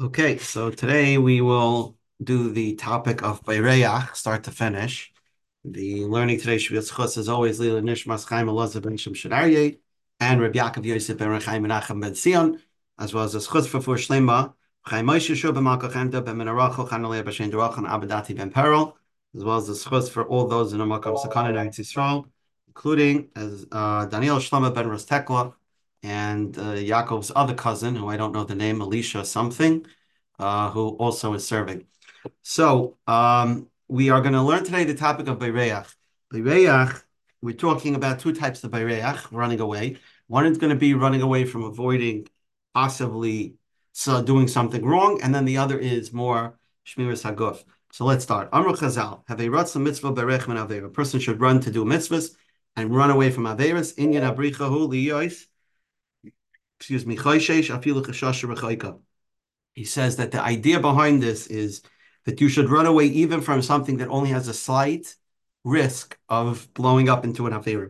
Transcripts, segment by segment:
Okay, so today we will do the topic of Bayreach, start to finish. The learning today should be Chus as always, Lila Nishmas Chaim Elazar ben Shem Shadariye, and Rabbi Yaakov Yosef ben Rechaim Menachem ben Sion, as well as the Chus for Shlema, Chaim Moshe Shur ben Malko Chemda ben Menaracho, Chanalei Bashen Derach, and Abadati ben Peril, as well as the Chus for all those in the Makam Sakana and Eretz Yisrael, including as Daniel Shlomo ben Rostekla, and Yaakov's other cousin, who I don't know the name, Elisha something, who also is serving. So we are going to learn today the topic of Bayreach. Bayreach, we're talking about two types of Bayreach, running away. One is going to be running away from avoiding possibly doing something wrong, and then the other is more Shmiras Haguf. So let's start. Amru Chazal, have a ratzah mitzvah berech min aveira. A person should run to do mitzvahs and run away from averas. Inyan abrichahu liyois. Excuse me. Choishesh afilu chashasha rechoika. He says that the idea behind this is that you should run away even from something that only has a slight risk of blowing up into an Aveira.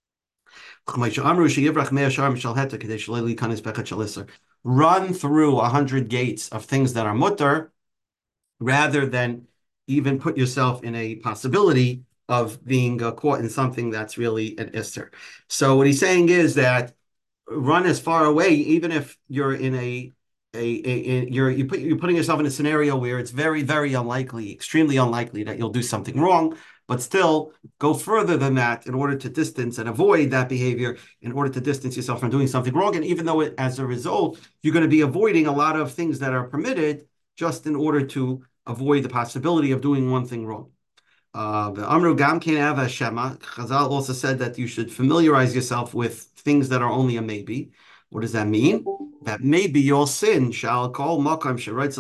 Run through 100 gates of things that are mutter rather than even put yourself in a possibility of being caught in something that's really an Isser. So what he's saying is that run as far away, even if you're in you're putting yourself in a scenario where it's very, very unlikely, extremely unlikely that you'll do something wrong, but still go further than that in order to distance and avoid that behavior, in order to distance yourself from doing something wrong. And even though as a result, you're going to be avoiding a lot of things that are permitted just in order to avoid the possibility of doing one thing wrong. Amru Gam Shema. Chazal also said that you should familiarize yourself with things that are only a maybe. What does that mean? That maybe your sin shall call makam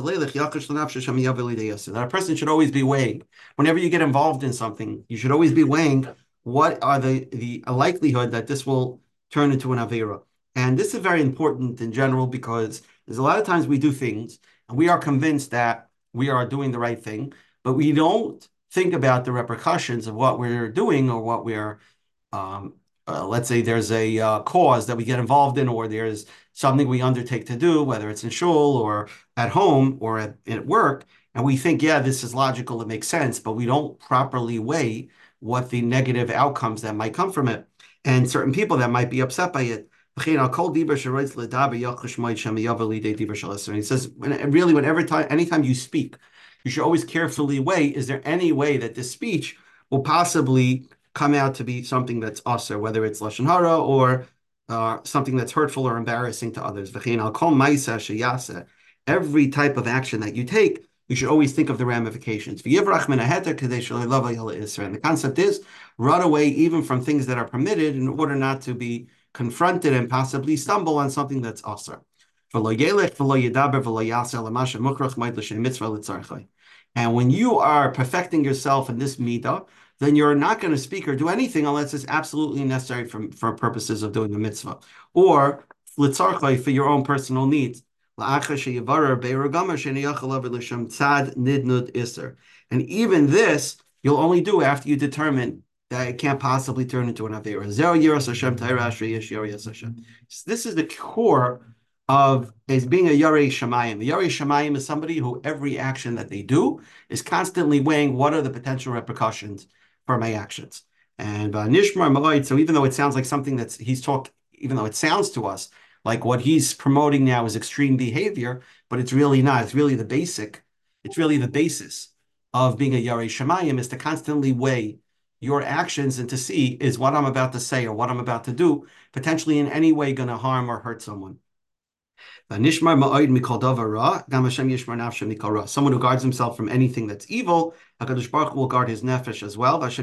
that a person should always be weighing. Whenever you get involved in something, you should always be weighing what are the likelihood that this will turn into an avera. And this is very important in general because there's a lot of times we do things and we are convinced that we are doing the right thing, but we don't think about the repercussions of what we're doing or what we're let's say there's a cause that we get involved in, or there's something we undertake to do, whether it's in shul or at home or at work, and we think, yeah, this is logical, it makes sense, but we don't properly weigh what the negative outcomes that might come from it, and certain people that might be upset by it. And he says, anytime you speak, you should always carefully weigh, is there any way that this speech will possibly come out to be something that's usher, whether it's lashon hara or something that's hurtful or embarrassing to others. Every type of action that you take, you should always think of the ramifications. And the concept is run away even from things that are permitted in order not to be confronted and possibly stumble on something that's usher. And when you are perfecting yourself in this midah, then you're not going to speak or do anything unless it's absolutely necessary for purposes of doing the mitzvah, or for your own personal needs. And even this, you'll only do after you determine that it can't possibly turn into an avera. This is the core of as being a Yarei Shamayim. The Yarei Shamayim is somebody who every action that they do is constantly weighing what are the potential repercussions for my actions. And Nishmar Malait, so even though it sounds like something that's even though it sounds to us like what he's promoting now is extreme behavior, but it's really not. It's really the basis of being a Yarei Shamayim is to constantly weigh your actions and to see, is what I'm about to say or what I'm about to do potentially in any way going to harm or hurt someone. Someone who guards himself from anything that's evil, HaKadosh Baruch Hu will guard his nefesh as well. And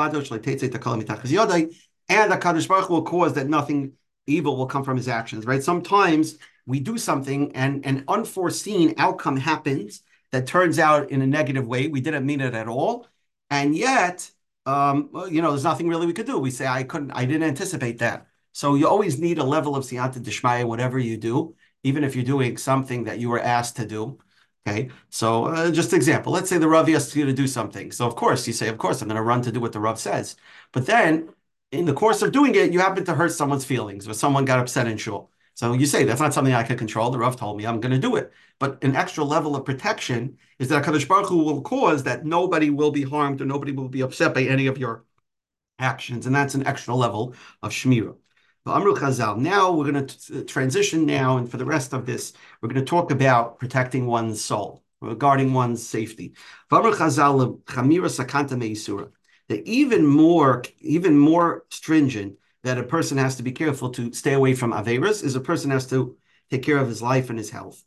HaKadosh Baruch Hu will cause that nothing evil will come from his actions, right? Sometimes we do something and an unforeseen outcome happens that turns out in a negative way. We didn't mean it at all. And yet, there's nothing really we could do. We say, I didn't anticipate that. So you always need a level of siyata d'shmaya, whatever you do, even if you're doing something that you were asked to do. Okay, so just example, let's say the Rav asks you to do something. So of course you say, of course, I'm going to run to do what the Rav says. But then in the course of doing it, you happen to hurt someone's feelings or someone got upset in shul. So you say that's not something I can control. The Rav told me I'm going to do it. But an extra level of protection is that HaKadosh Baruch Hu will cause that nobody will be harmed or nobody will be upset by any of your actions, and that's an extra level of shmira. Amru Chazal. Now we're going to transition now, and for the rest of this, we're going to talk about protecting one's soul, regarding one's safety. Amru Chazal chamira sakanta meisura. That even more stringent that a person has to be careful to stay away from averas is a person has to take care of his life and his health.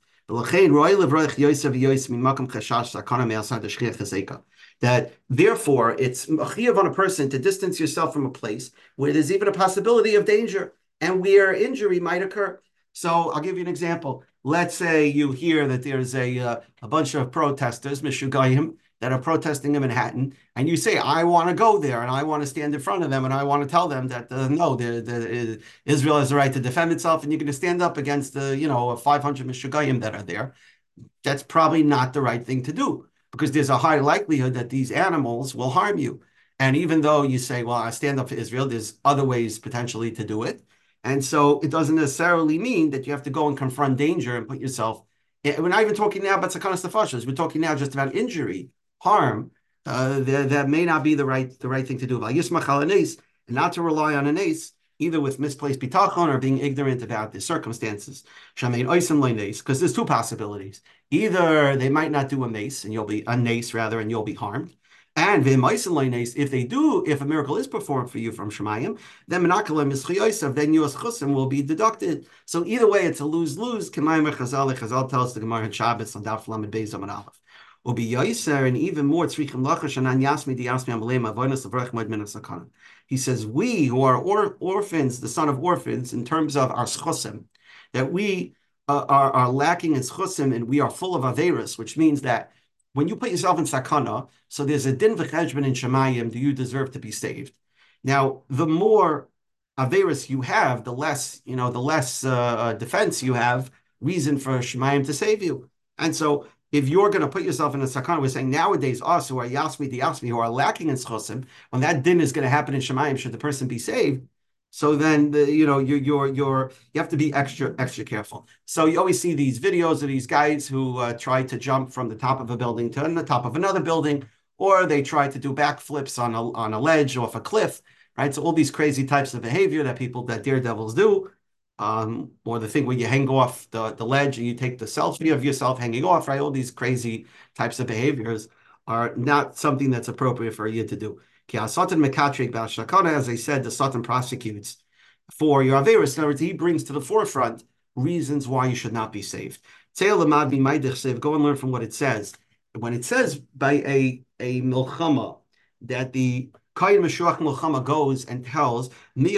That therefore it's chiyuv on a person to distance yourself from a place where there's even a possibility of danger and where injury might occur. So I'll give you an example. Let's say you hear that there's a bunch of protesters, Mishugayim, that are protesting in Manhattan, and you say, I want to go there and I want to stand in front of them and I want to tell them that no, Israel has the right to defend itself, and you're going to stand up against the 500 Mishugayim that are there. That's probably not the right thing to do, because there's a high likelihood that these animals will harm you. And even though you say, well, I stand up for Israel, there's other ways potentially to do it. And so it doesn't necessarily mean that you have to go and confront danger and put yourself. We're not even talking now about sakanas nefashos. We're talking now just about injury, harm. That may not be the right thing to do. And not to rely on an ace, either with misplaced bitachon or being ignorant about the circumstances. Because there's two possibilities. Either they might not do a mace, and you'll be a nace rather, and you'll be harmed. And if they do, if a miracle is performed for you from Shemayim, then then your chusim will be deducted. So either way, it's a lose-lose. Chazal tells the Gemara in Shabbos on Daf Lamed Beis Amud Aleph. And even more, he says, we who are orphans, the son of orphans, in terms of our schusim, that we are lacking in schusim and we are full of averis, which means that when you put yourself in sakana, so there's a din v'cheshbon in Shemayim, do you deserve to be saved? Now, the more averis you have, the less defense you have, reason for Shemayim to save you. And so if you're going to put yourself in a sakana, we're saying nowadays us who are yasmi, who are lacking in schusim, when that din is going to happen in Shemayim, should the person be saved? So then you have to be extra careful. So you always see these videos of these guys who try to jump from the top of a building to the top of another building, or they try to do backflips on a ledge off a cliff, right? So all these crazy types of behavior that daredevils do. Or the thing where you hang off the ledge and you take the selfie of yourself hanging off, right? All these crazy types of behaviors are not something that's appropriate for you to do. As I said, the Satan prosecutes for your Averis. In other words, he brings to the forefront reasons why you should not be saved. Go and learn from what it says. When it says by a milchama that the Kayin Meshuach Milchama goes and tells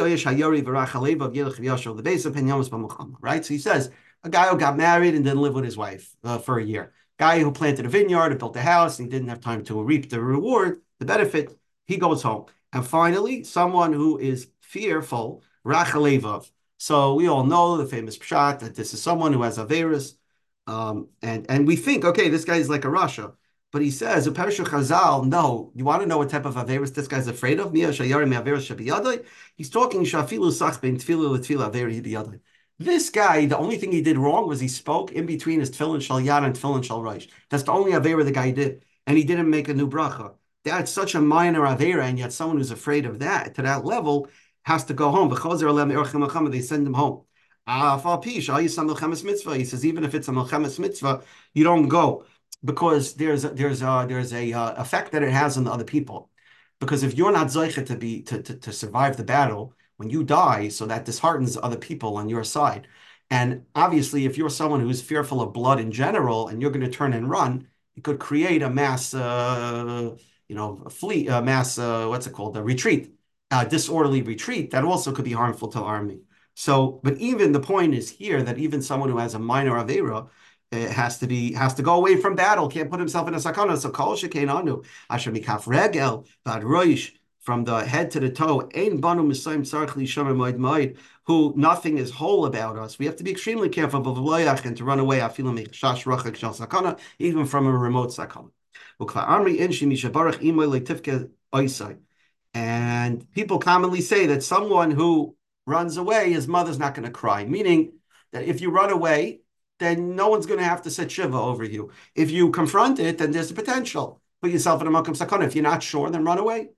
the base of Milchama, right? So he says a guy who got married and didn't live with his wife for a year, guy who planted a vineyard and built a house and he didn't have time to reap the reward, the benefit. He goes home. And finally, someone who is fearful, Rachalevav. So we all know the famous pshat that this is someone who has Averis. And we think, okay, this guy is like a Rasha. But he says, Upershu Chazal, no. You want to know what type of Averis this guy's afraid of? He's talking Shafilu Sachbein Tfilu Tfila Averi Biyadai. This guy, the only thing he did wrong was he spoke in between his Tfilin Shal Yad and Tfilin Shal Reish. That's the only Avera the guy did. And he didn't make a new bracha. That's such a minor Avera, and yet someone who's afraid of that, to that level, has to go home. They send him home. He says, even if it's a Melchemes mitzvah, you don't go, because there's a effect that it has on the other people. Because if you're not zoichet to survive the battle, when you die, so that disheartens other people on your side. And obviously, if you're someone who's fearful of blood in general, and you're going to turn and run, it could create a mass, fleet, what's it called, a retreat, disorderly retreat that also could be harmful to the army. So, but even the point is here that even someone who has a minor avera has to go away from battle, can't put himself in a sakana. So kol shekein anu asher mikaf regelvad roish, from the head to the toe, ein banu misayim tzarich lishomer moed moed, who nothing is whole about us. We have to be extremely careful of v'loyach and to run away afilu michash rachak shel sakana, even from a remote sakana. And people commonly say that someone who runs away, his mother's not going to cry, meaning that if you run away, then no one's going to have to set shiva over you. If you confront it, then there's the potential. Put yourself in a makam sakana. If you're not sure, then run away.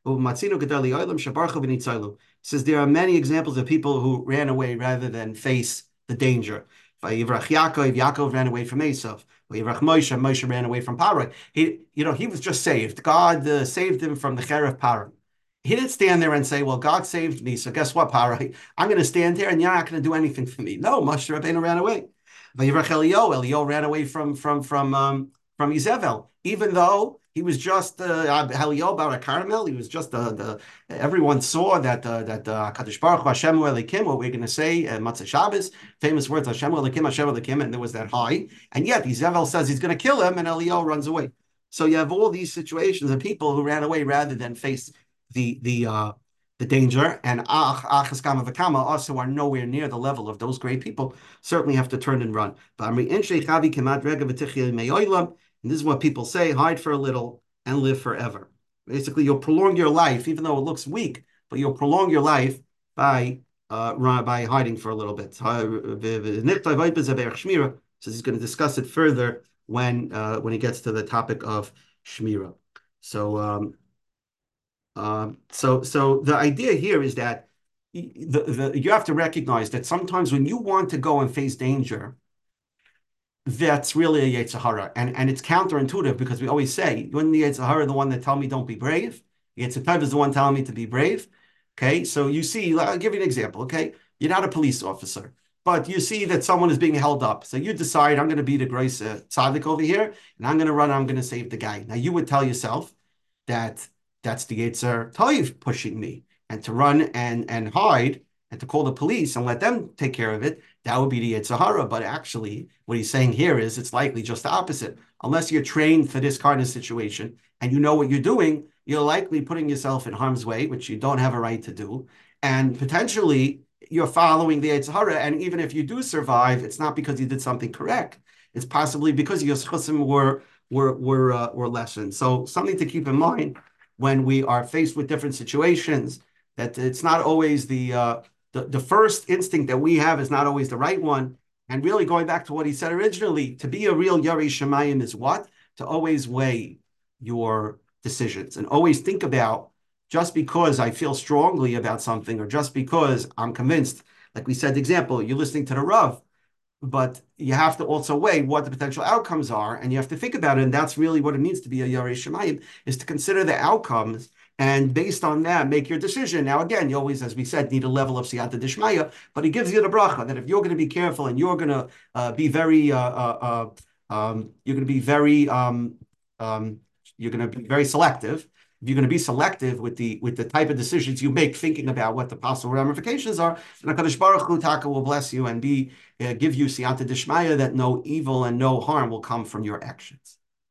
Says there are many examples of people who ran away rather than face the danger. Yaakov ran away from Esav. Moshe ran away from Paro. He was just saved. God saved him from the cheref Paro. He didn't stand there and say, "Well, God saved me, so guess what, Paro? I'm going to stand here and you're not going to do anything for me." No, Moshe Rabbeinu ran away. Eliyahu ran away from Izebel, even though he was just Eliyahu Bar Carmel. He was just everyone saw that Kadosh Baruch Hu Hashem Elikim. What we're going to say Matzah Shabbos, famous words Hashem Elikim, and there was that high, and yet Izebel says he's going to kill him, and Eliyahu runs away. So you have all these situations of people who ran away rather than face the danger, and Achas Kama V'Kama also are nowhere near the level of those great people, certainly have to turn and run. And this is what people say, hide for a little and live forever. Basically, you'll prolong your life, even though it looks weak, but you'll prolong your life by hiding for a little bit. So he's going to discuss it further when he gets to the topic of Shmira. So the idea here is that you have to recognize that sometimes when you want to go and face danger, that's really a Yetzer Hara. And it's counterintuitive because we always say, when the Yetzer Hara the one that tell me don't be brave, Yetzer Tov is the one telling me to be brave. Okay, so you see, I'll give you an example. Okay, you're not a police officer, but you see that someone is being held up. So you decide, I'm going to be the grace tzaddik over here, and I'm going to run, I'm going to save the guy. Now you would tell yourself that that's the Yetzer Tov pushing me, and to run and hide and to call the police and let them take care of it, that would be the Yetzer Hara. But actually, what he's saying here is it's likely just the opposite. Unless you're trained for this kind of situation and you know what you're doing, you're likely putting yourself in harm's way, which you don't have a right to do. And potentially, you're following the Yetzer Hara. And even if you do survive, it's not because you did something correct. It's possibly because your schusim were lessened. So something to keep in mind when we are faced with different situations, that it's not always the first instinct that we have is not always the right one. And really going back to what he said originally, to be a real Yarei Shemayim is what? To always weigh your decisions and always think about, just because I feel strongly about something or just because I'm convinced, like we said, the example, you're listening to the Rav, but you have to also weigh what the potential outcomes are, and you have to think about it. And that's really what it means to be a Yarei Shemayim, is to consider the outcomes, and based on that, make your decision. Now, again, you always, as we said, need a level of siyata dishmaya, but he gives you the bracha that if you're going to be careful and you're going to be very, you're going to be very, you're going to be very selective. If you're going to be selective with the type of decisions you make, thinking about what the possible ramifications are, then HaKadosh Baruch Hu Taka will bless you and give you siyata dishmaya that no evil and no harm will come from your actions.